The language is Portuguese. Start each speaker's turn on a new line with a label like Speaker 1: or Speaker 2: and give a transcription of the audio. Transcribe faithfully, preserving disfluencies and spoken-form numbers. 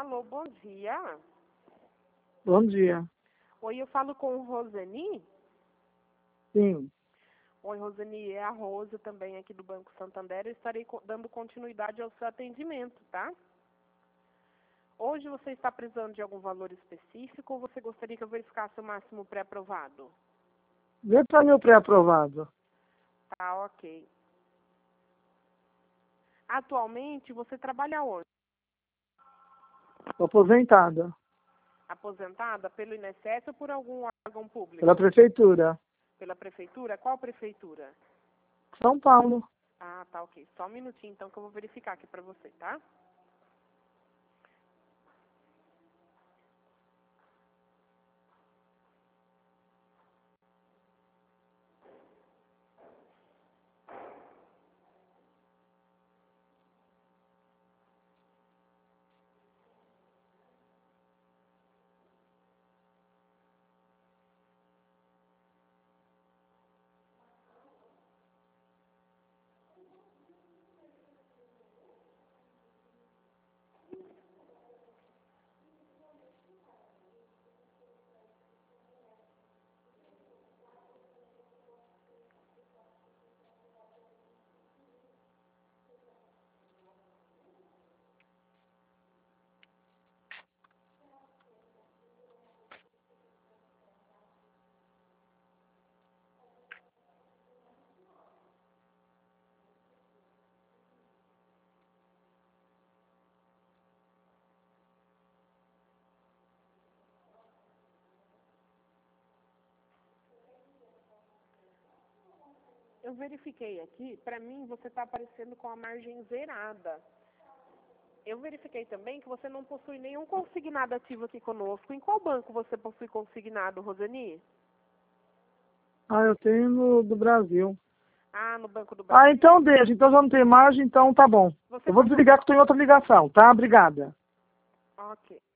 Speaker 1: Alô, bom dia.
Speaker 2: Bom dia.
Speaker 1: Oi, eu falo com o Roseni?
Speaker 2: Sim.
Speaker 1: Oi, Roseni, é a Rosa também aqui do Banco Santander. Eu estarei co- dando continuidade ao seu atendimento, tá? Hoje você está precisando de algum valor específico ou você gostaria que eu verificasse o máximo pré-aprovado?
Speaker 2: Vê para mim o pré-aprovado.
Speaker 1: Tá, ok. Atualmente, você trabalha onde?
Speaker 2: Estou aposentada.
Speaker 1: Aposentada pelo I N S S ou por algum órgão público?
Speaker 2: Pela prefeitura.
Speaker 1: Pela prefeitura? Qual prefeitura?
Speaker 2: São Paulo.
Speaker 1: Ah, tá, ok. Só um minutinho, então, que eu vou verificar aqui pra você, tá? Eu verifiquei aqui, pra mim você está aparecendo com a margem zerada. Eu verifiquei também que você não possui nenhum consignado ativo aqui conosco. Em qual banco você possui consignado, Roseni?
Speaker 2: Ah, eu tenho no do Brasil.
Speaker 1: Ah, no Banco do
Speaker 2: Ah,
Speaker 1: Brasil.
Speaker 2: então deixa. Então já não tem margem, então tá bom.
Speaker 1: Você
Speaker 2: Eu vou
Speaker 1: passou...
Speaker 2: desligar que eu tenho outra ligação, tá? Obrigada.
Speaker 1: Ok.